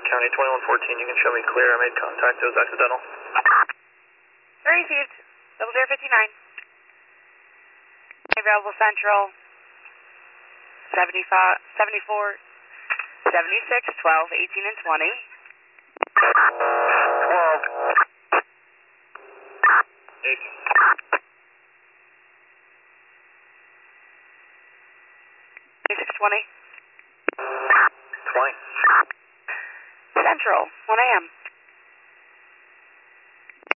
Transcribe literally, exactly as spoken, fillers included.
County twenty-one fourteen, you can show me clear. I made contact, it was accidental. Received. Double zero fifty-nine. Available Central. seventy-five, seventy-four, seventy-six, twelve, eighteen, and twenty. twelve. eight. twenty-six twenty. twenty. Central, one A M